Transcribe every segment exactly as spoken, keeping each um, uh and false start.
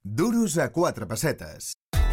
Duros a quatre pessetes.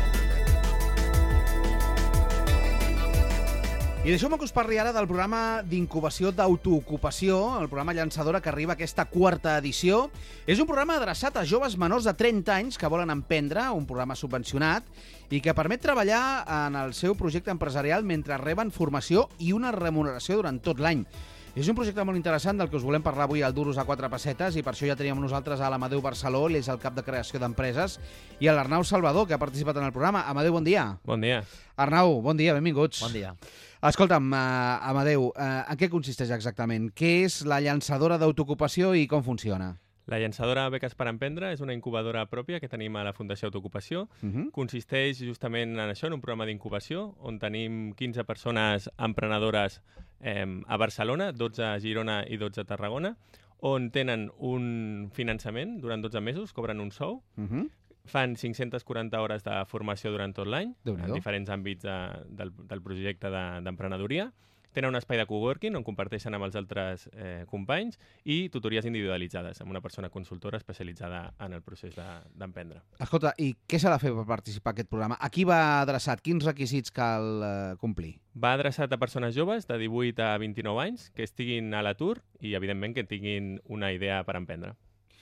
I deixeu-me que us parli ara del programa d'incubació d'autoocupació, el programa Llançadora, que arriba a aquesta quarta edició. És un programa adreçat a joves menors de trenta anys que volen emprendre, un programa subvencionat, i que permet treballar en el seu projecte empresarial mentre reben formació i una remuneració durant tot l'any. És un projecte molt interessant del que us volem parlar avui al Duros a quatre pessetes, i per això ja teníem nosaltres a l'Amadeu Barceló, ell és el cap de creació d'empreses, i a l'Arnau Salvador, que ha participat en el programa. Amadeu, bon dia. Bon dia. Arnau, bon dia, benvinguts. Bon dia. Escolta'm, uh, Amadeu, uh, en què consisteix exactament? Què és la llançadora d'autoocupació i com funciona? La llançadora Beques per Emprendre és una incubadora pròpia que tenim a la Fundació Autoocupació. Uh -huh. Consisteix justament en això, en un programa d'incubació, on tenim quinze persones emprenedores eh, a Barcelona, dotze a Girona i dotze a Tarragona, on tenen un finançament durant dotze mesos, cobren un sou, Uh -huh. fan cinc-centes quaranta hores de formació durant tot l'any, Déu-n'hi-do. en diferents àmbits de, del, del projecte de- d'emprenedoria. Tenen un espai de coworking on comparteixen amb els altres eh, companys i tutories individualitzades amb una persona consultora especialitzada en el procés de- d'emprendre. Escolta, i què s'ha de fer per participar en aquest programa? A qui va adreçat? Quins requisits cal uh, complir? Va adreçat a persones joves de divuit a vint-i-nou anys que estiguin a l'atur i, evidentment, que tinguin una idea per emprendre.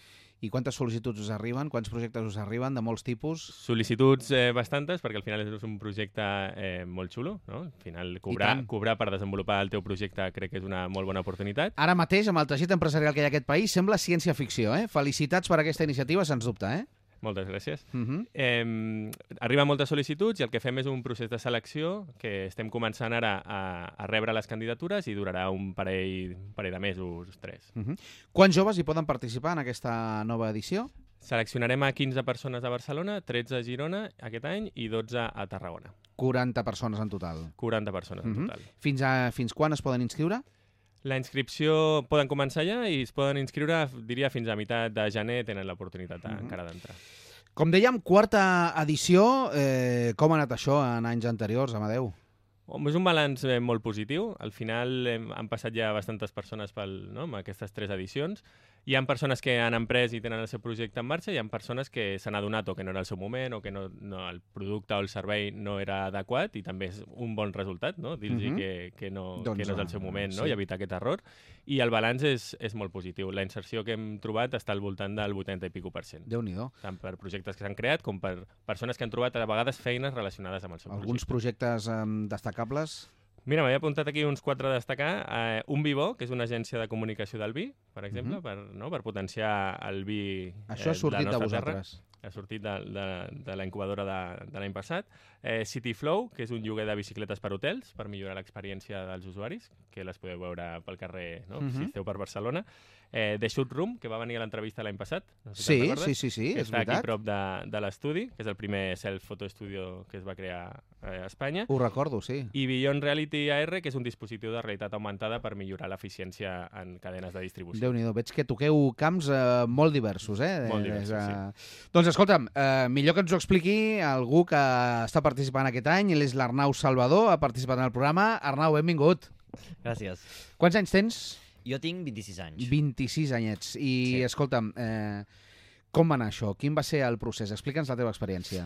I quantes sol·licituds us arriben? Quants projectes us arriben de molts tipus? Sol·licituds eh, bastantes, perquè al final és un projecte eh, molt xulo, no? Al final, cobrar, tant. cobrar per desenvolupar el teu projecte crec que és una molt bona oportunitat. Ara mateix, amb el teixit empresarial que hi ha a aquest país, sembla ciència-ficció, eh? Felicitats per aquesta iniciativa, sens dubte, eh? Moltes gràcies. Uh -huh. Eh, arriben moltes sol·licituds i el que fem és un procés de selecció que estem començant ara a, a rebre les candidatures i durarà un parell, un parell de mesos, tres. Uh -huh. Quants joves hi poden participar en aquesta nova edició? Seleccionarem a quinze persones a Barcelona, tretze a Girona aquest any i dotze a Tarragona. quaranta persones en total. quaranta persones en Uh -huh. total. Fins, a, fins quan es poden inscriure? La inscripció poden començar ja i es poden inscriure, diria, fins a meitat de gener tenen l'oportunitat Mhm. encara d'entrar. Com dèiem, quarta edició. Eh, com ha anat això en anys anteriors, Amadeu? Home, és un balanç eh, molt positiu. Al final eh, han passat ja bastantes persones pel, no, amb aquestes tres edicions. Hi ha persones que han emprès i tenen el seu projecte en marxa i hi ha persones que s'han adonat o que no era el seu moment o que no, no, el producte o el servei no era adequat, i també és un bon resultat, no? Dir-los Mhm. que, que, no, Doncs, que no és el seu moment, no? sí. I evitar aquest error. I el balanç és, és molt positiu. La inserció que hem trobat està al voltant del vuitanta i pico per cent. Déu-n'hi-do. Tant per projectes que s'han creat com per persones que han trobat a vegades feines relacionades amb el seu Alguns projecte. projectes eh, destacables? Mira, m'havia apuntat aquí uns quatre a destacar. Eh, un Vivó, que és una agència de comunicació del vi, per exemple, Mhm. per, no, per potenciar el vi Això ha eh, sortit la de nostra terra. vosaltres. Ha sortit de, de, de la incubadora de, de l'any passat. Eh, City Flow, que és un lloguer de bicicletes per hotels, per millorar l'experiència dels usuaris, que les podeu veure pel carrer, no? Mhm. si esteu per Barcelona. Eh, The Shoot Room, que va venir a l'entrevista l'any passat. No sé si Sí, te'n recordes? sí, sí, sí, Que és està aquí veritat. prop de, de l'estudi, que és el primer self-fotoestudio que es va crear eh, a Espanya. Ho recordo, sí. I Beyond Reality A R, que és un dispositiu de realitat augmentada per millorar l'eficiència en cadenes de distribució. Déu-n'hi-do, veig que toqueu camps eh, molt diversos, eh? Molt diversos, eh... Doncs escolta'm, eh, millor que ens ho expliqui algú que està participant aquest any. Ell és l'Arnau Salvador, ha participat en el programa. Arnau, benvingut. Gràcies. Quants anys tens? Jo tinc vint-i-sis anys. vint-i-sis anyets. I, Sí. escolta'm, eh, com va anar això? Quin va ser el procés? Explica'ns la teva experiència.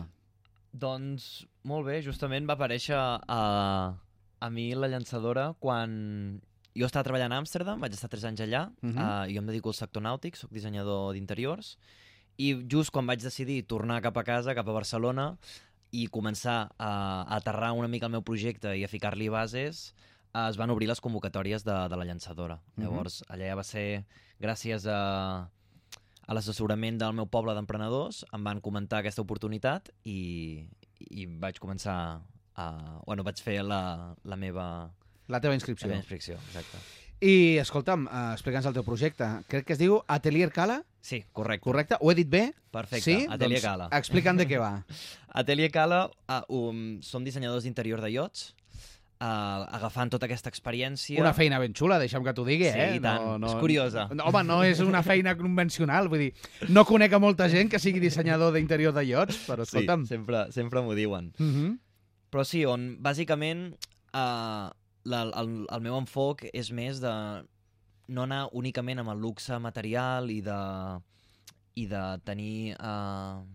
Doncs molt bé, justament va aparèixer a, a mi la llançadora quan jo estava treballant a Amsterdam, vaig estar tres anys allà, uh Mhm. -huh. uh, jo em dedico al sector nàutic, soc dissenyador d'interiors, i just quan vaig decidir tornar cap a casa, cap a Barcelona, i començar a, a aterrar una mica el meu projecte i a ficar-li bases, uh, es van obrir les convocatòries de, de la llançadora. Mhm. Llavors, allà ja va ser gràcies a a l'assessorament del meu poble d'emprenedors, em van comentar aquesta oportunitat i, i vaig començar a... Bueno, vaig fer la, la meva, La teva la inscripció. meva inscripció, exacte. I, escolta'm, eh, explica'ns el teu projecte. Crec que es diu Atelier Cala, Sí, correcte. correcte? Ho he dit bé? Perfecte, Sí? Atelier doncs Cala. explica'm de què va. Atelier Cala, uh, um, som dissenyadors d'interior de iots, uh, agafant tota aquesta experiència... Una feina ben xula, deixa'm que t'ho digui, Sí, eh? i tant. És curiosa. No, home, no és una feina convencional, vull dir, no conec a molta gent que sigui dissenyador d'interior de iots, però Sí, escolta'm... sempre, sempre m'ho diuen. Uh -huh. Però sí, on bàsicament uh, la, el, el meu enfoc és més de no anar únicament amb el luxe material i de, i de tenir uh,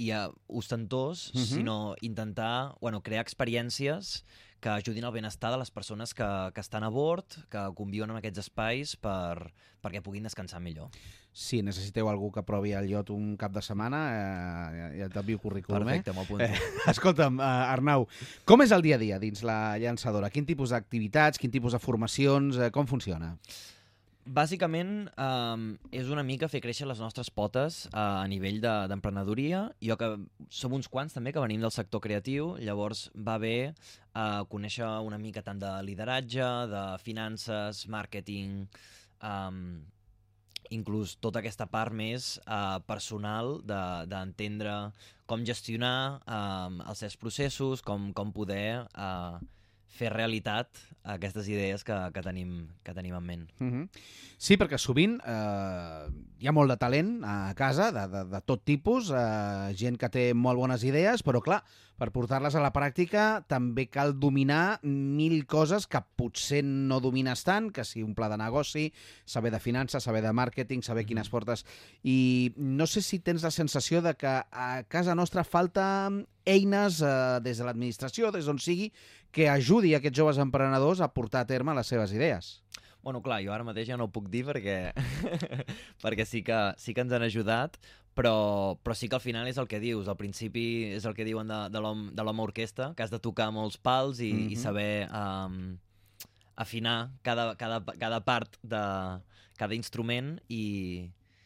i uh, ostentós, Mhm. sinó intentar bueno, crear experiències que ajudin al benestar de les persones que, que estan a bord, que conviuen en aquests espais per, perquè puguin descansar millor. Si necessiteu algú que provi el iot un cap de setmana, eh, ja t'envio currículum, Perfecte, eh? m'apunto. Eh, escolta'm, uh, Arnau, com és el dia a dia dins la llançadora? Quin tipus d'activitats, quin tipus de formacions, eh, com funciona? Bàsicament, um, és una mica fer créixer les nostres potes uh, a nivell de- d'emprenedoria. Jo que som uns quants també que venim del sector creatiu, llavors va bé uh, conèixer una mica tant de lideratge, de finances, màrqueting, um, inclús tota aquesta part més uh, personal de- d'entendre com gestionar um, els seus processos, com, com poder uh, fer realitat aquestes idees que, que, tenim, que tenim en ment. Uh -huh. Sí, perquè sovint eh, hi ha molt de talent a casa, de, de, de tot tipus, eh, gent que té molt bones idees, però clar, per portar-les a la pràctica també cal dominar mil coses que potser no domines tant, que si un pla de negoci, saber de finances, saber de màrqueting, saber quines portes... I no sé si tens la sensació de que a casa nostra falta eines eh, des de l'administració, des d'on sigui, que ajudi aquests joves emprenedors a portar a terme les seves idees. Bueno, clar, jo ara mateix ja no ho puc dir perquè, perquè sí, que, sí que ens han ajudat, però, però sí que al final és el que dius. Al principi és el que diuen de, de l'home de l'home orquestra, que has de tocar molts pals i, Mhm. i saber um, afinar cada, cada, cada part de cada instrument i,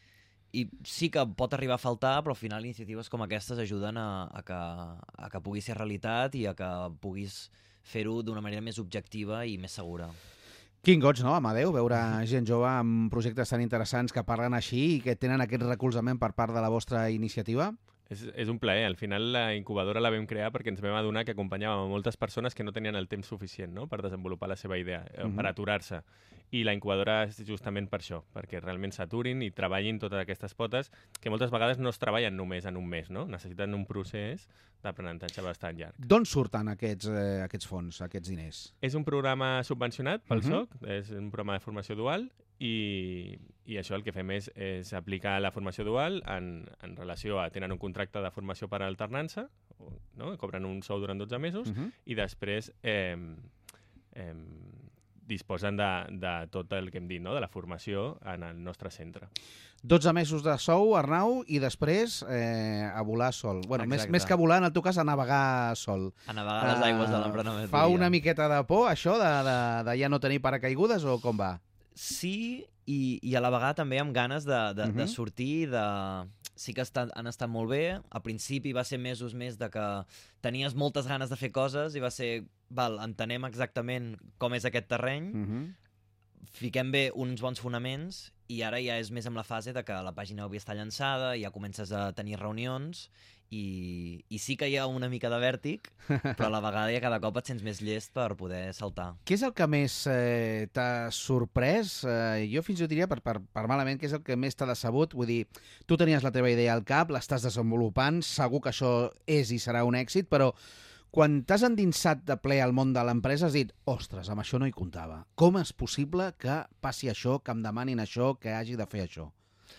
i sí que pot arribar a faltar, però al final iniciatives com aquestes ajuden a, a, que, a que pugui ser realitat i a que puguis fer-ho d'una manera més objectiva i més segura. Quin goig, no, Amadeu, veure gent jove amb projectes tan interessants que parlen així i que tenen aquest recolzament per part de la vostra iniciativa? És, és un plaer. Al final la incubadora la vam crear perquè ens vam adonar que acompanyàvem a moltes persones que no tenien el temps suficient, no?, per desenvolupar la seva idea, eh, Mhm. per aturar-se. I la incubadora és justament per això, perquè realment s'aturin i treballin totes aquestes potes que moltes vegades no es treballen només en un mes, no? Necessiten un procés d'aprenentatge bastant llarg. D'on surten aquests, eh, aquests fons, aquests diners? És un programa subvencionat pel Mhm. SOC, és un programa de formació dual i, i això el que fem és, és aplicar la formació dual en, en relació a tenen un contracte de formació per alternança, o- no? Cobren un sou durant dotze mesos Uh -huh. i després eh, eh, disposen de, de tot el que hem dit, no?, de la formació en el nostre centre. dotze mesos de sou, Arnau, i després eh, a volar sol. Bueno, més, Exacte. més que volar, en el teu cas, a navegar sol. A navegar les aigües de Eh, l'emprenedoria. Fa una miqueta de por, això, de, de, de ja no tenir paracaigudes, o com va? Sí, i, i a la vegada també amb ganes de, de, Mhm. de sortir, de... Sí que estan, han estat molt bé. Al principi va ser mesos més de que tenies moltes ganes de fer coses i va ser, val, entenem exactament com és aquest terreny, Uh -huh. fiquem bé uns bons fonaments i ara ja és més amb la fase de que la pàgina web està llançada, ja comences a tenir reunions i, i sí que hi ha una mica de vèrtic, però a la vegada ja cada cop et sents més llest per poder saltar. Què és el que més eh, t'ha sorprès? Eh, jo fins i tot diria, per, per, per malament, què és el que més t'ha decebut? Vull dir, tu tenies la teva idea al cap, l'estàs desenvolupant, segur que això és i serà un èxit, però quan t'has endinsat de ple al món de l'empresa has dit, ostres, amb això no hi comptava. Com és possible que passi això, que em demanin això, que hagi de fer això?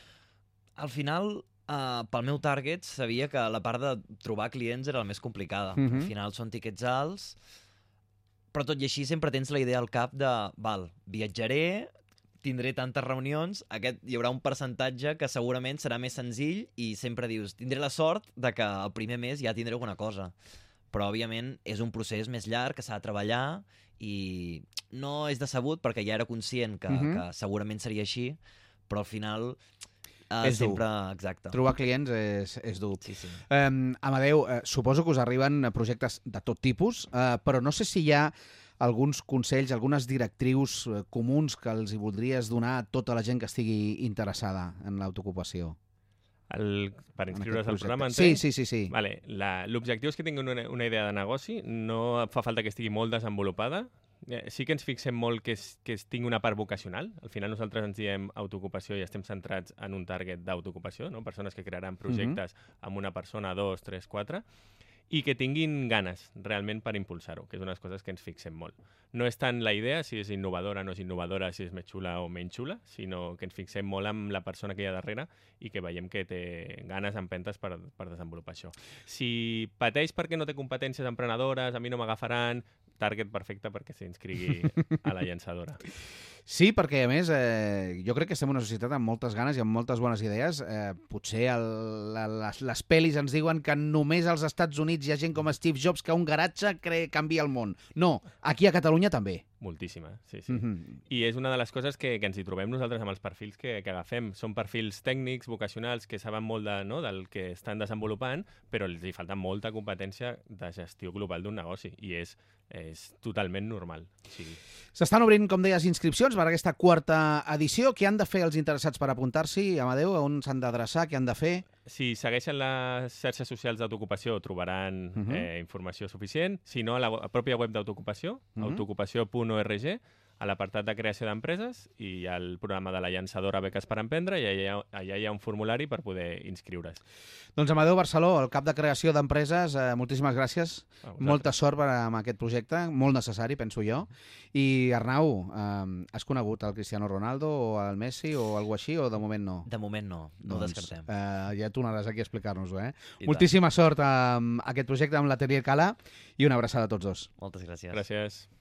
Al final, uh, pel meu target, sabia que la part de trobar clients era la més complicada. Mhm. Al final són tiquets alts, però tot i així sempre tens la idea al cap de, val, viatjaré, tindré tantes reunions, aquest, hi haurà un percentatge que segurament serà més senzill i sempre dius, tindré la sort de que el primer mes ja tindré alguna cosa. Però, òbviament, és un procés més llarg que s'ha de treballar i no és decebut perquè ja era conscient que, Mhm. que segurament seria així, però al final eh, És dur. sempre... Exacte. Trobar clients és, és dur. Sí, sí. Um, Amadeu, uh, suposo que us arriben eh, projectes de tot tipus, uh, però no sé si hi ha alguns consells, algunes directrius uh, comuns que els hi voldries donar a tota la gent que estigui interessada en l'autoocupació. El, per en inscriure's aquest al projecte. programa, Sí, entenc? sí, sí. sí. Vale, la- l'objectiu és que tinguin una, una idea de negoci, no fa falta que estigui molt desenvolupada. Eh, Sí que ens fixem molt que, es, que es tingui una part vocacional. Al final nosaltres ens diem autoocupació i estem centrats en un target d'autoocupació, no? Persones que crearan projectes amb una persona, dos, tres, quatre. i que tinguin ganes realment per impulsar-ho, que és una de les coses que ens fixem molt. No és tant la idea, si és innovadora, no és innovadora, si és més xula o menys xula, sinó que ens fixem molt en la persona que hi ha darrere i que veiem que té ganes, empentes per, per desenvolupar això. Si pateix perquè no té competències emprenedores, a mi no m'agafaran, target perfecte perquè s'inscrigui a la llançadora. Sí, perquè, a més, eh, jo crec que estem en una societat amb moltes ganes i amb moltes bones idees. Eh, potser el, la, les, les pel·lis ens diuen que només als Estats Units hi ha gent com Steve Jobs que un garatge cre canvia el món. No, aquí a Catalunya també. Moltíssima, sí, sí. Mm-hmm. I és una de les coses que, que ens hi trobem nosaltres amb els perfils que, que agafem. Són perfils tècnics, vocacionals, que saben molt de, no, del que estan desenvolupant, però els hi falta molta competència de gestió global d'un negoci, i és, és totalment normal. Sí. S'estan obrint, com deies, inscripcions per a aquesta quarta edició. Què han de fer els interessats per apuntar-s'hi? Amadeu, on s'han d'adreçar? Què han de fer? Si segueixen les xarxes socials d'autoocupació trobaran Uh-huh. eh, informació suficient. Si no, a la, a pròpia web d'autoocupació, Uh-huh. autoocupació punt org, a l'apartat de creació d'empreses, i hi ha el programa de la llançadora Beques per Emprendre, i allà, allà hi ha un formulari per poder inscriure's. Doncs Amadeu Barceló, el cap de creació d'empreses, eh, moltíssimes gràcies. A vosaltres. Molta sort per, amb aquest projecte, molt necessari, penso jo. I Arnau, eh, has conegut el Cristiano Ronaldo o el Messi o alguna així, o de moment no? De moment no, no ho descartem. Eh, ja tornaràs aquí a explicar-nos-ho, eh? I Moltíssima sort amb aquest projecte, amb l'Atelier Cala, i una abraçada a tots dos. Moltes gràcies. Gràcies.